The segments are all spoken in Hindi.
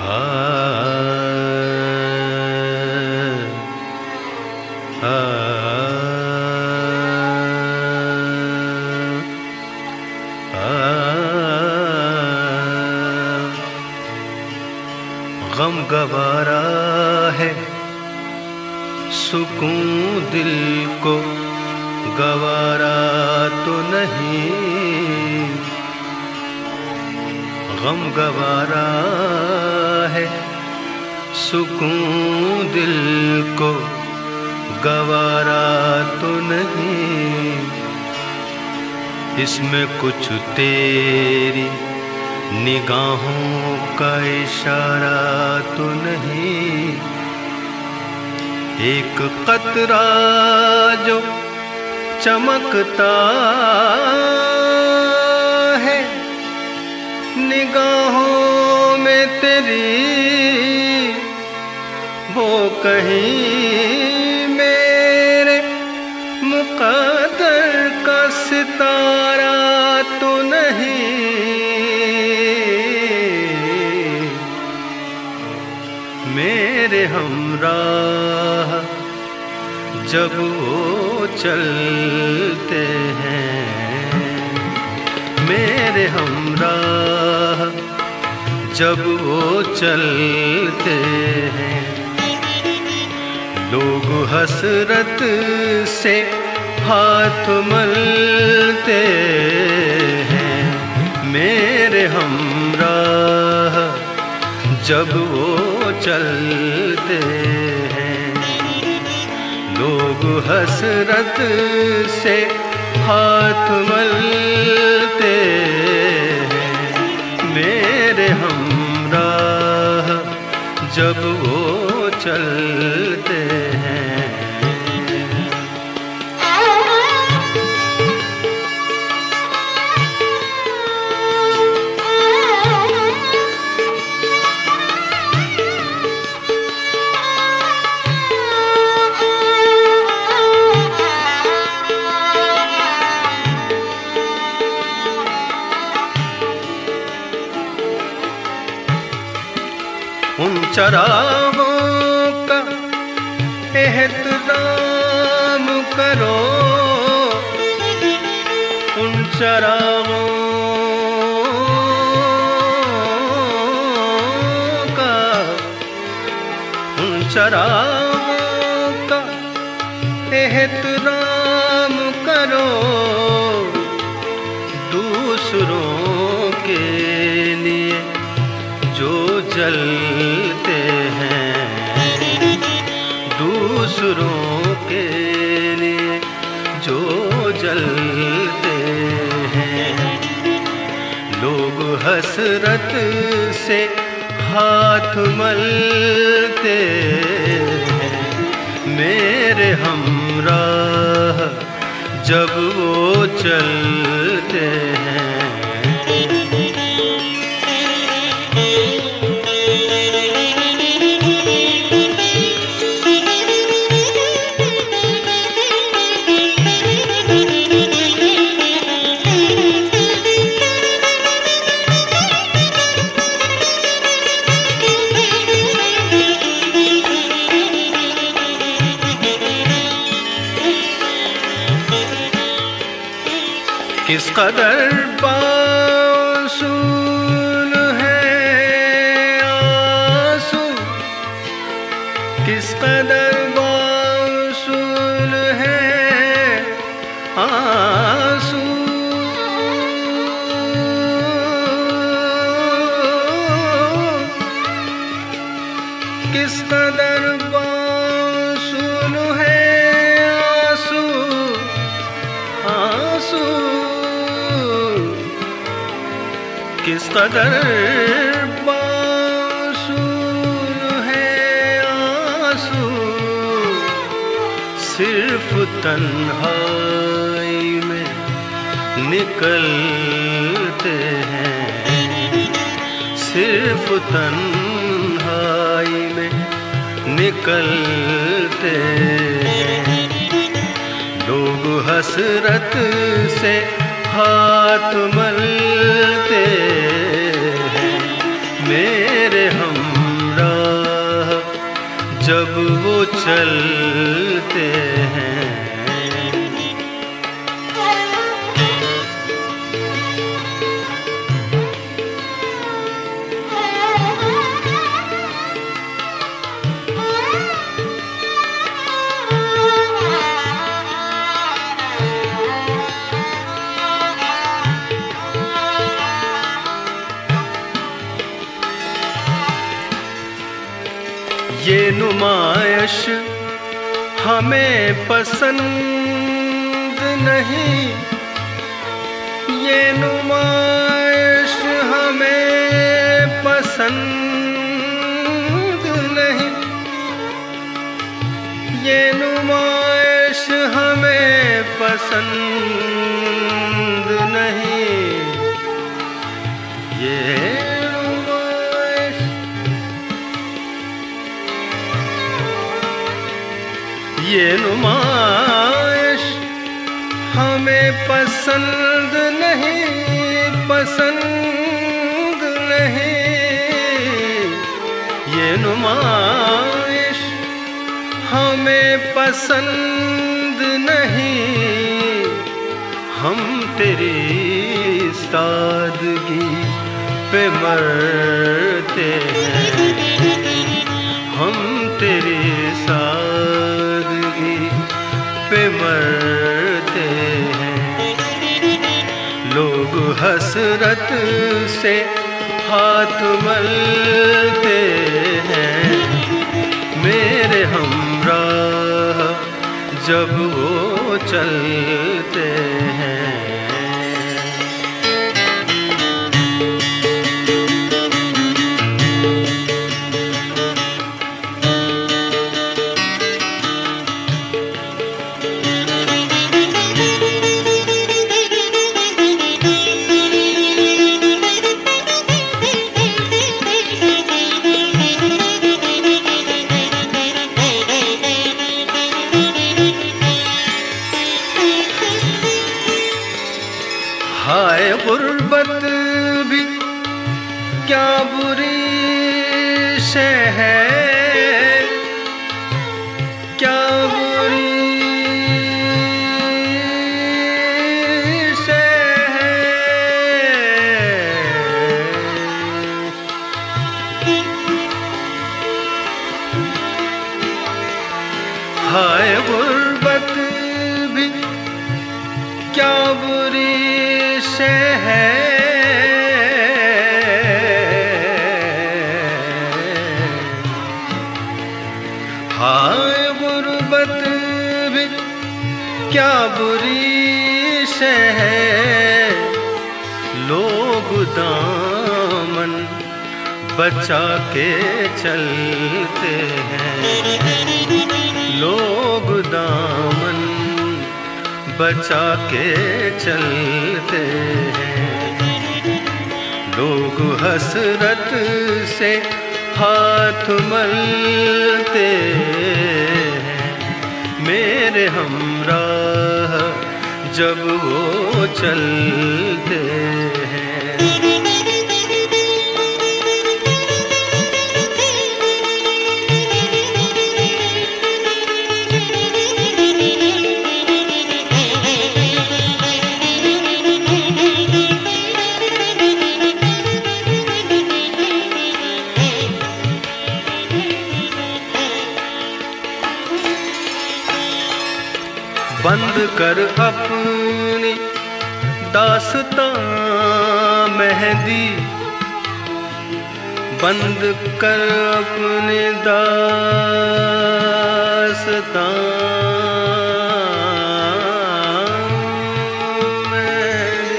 गम गवारा है सुकून दिल को गवारा तो नहीं। गम गवारा है सुकून दिल को गवारा तो नहीं। इसमें कुछ तेरी निगाहों का इशारा तो नहीं। एक कतरा जो चमकता है निगाहों में तेरी, वो कहीं मेरे मुक़द्दर का सितारा तो नहीं। मेरे हमराह जब वो चलते हैं, मेरे हमराह जब वो चलते हैं, लोग हसरत से हाथ मलते हैं। मेरे हमराह जब वो चलते हैं, लोग हसरत से हाथ मलते हैं। मेरे हमराह जब वो चलते हैं। उन चरागों का एहतराम करो, उन चरागों का, उन चरागों का एहतराम करो। दूसरों के लिए जो जलते हैं, दूसरों के लिए जो जलते हैं, लोग हसरत से हाथ मलते हैं। मेरे हमराह जब वो चलते हैं। किस कदर बासूल है आंसू, किस कदर बासूल है आंसू। किस कदर बासूल है आंसू, आंसू। किस कदर बासूल है आंसू, सिर्फ तन्हाई में निकलते हैं, सिर्फ तन्हाई में निकलते हैं। लोग हसरत से हाथ मलते हैं। मेरे हम चलते हैं। ये नुमाइश हमें पसंद नहीं, ये नुमाइश हमें पसंद नहीं, ये नुमाइश हमें पसंद नहीं, ये नुमाइश हमें पसंद नहीं, पसंद नहीं, ये नुमाइश हमें पसंद नहीं। हम तेरी सादगी पे मरते हैं, हम तेरी सादगी पे मरते हैं। लोग हसरत से हाथ मलते हैं, मेरे हमराह जब वो चलते हैं। हाय गुर्बत भी क्या बुरी शय है, क्या बुरी शय है। हाय गुर्बत भी क्या बुरी है, हाय गुर्बत भी क्या बुरी शय है। लोग दामन बचा के चलते हैं, लोग दामन बचा के चलते हैं। लोग हसरत से हाथ मलते हैं, मेरे हमराह जब वो चलते हैं। बंद कर अपनी दास्तां मेहंदी, बंद कर अपनी दास्तां मेहंदी,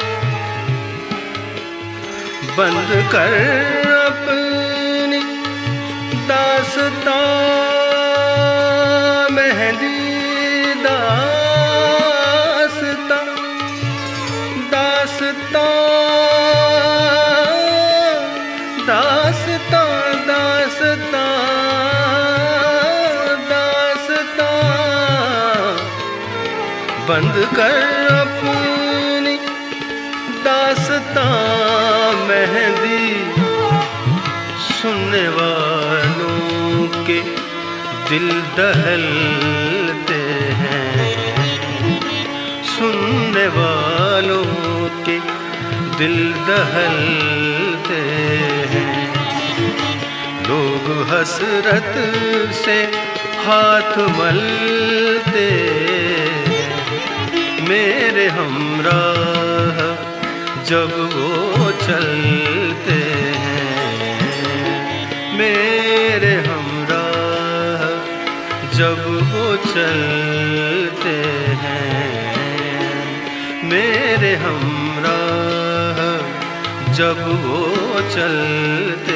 बंद कर अपनी दास्तां मेहंदी, दास्तां दास्तां दास्तां दास्तां दास्तां। बंद कर अपनी दास्तां मेहंदी, सुनने वालों के दिल दहलते हैं, सुनने वालों के दिल दहलते हैं। लोग हसरत से हाथ मलते, मेरे हमराह जब वो चलते हैं, मेरे हमराह जब वो चलते हैं, मेरे हमराह जब वो चलते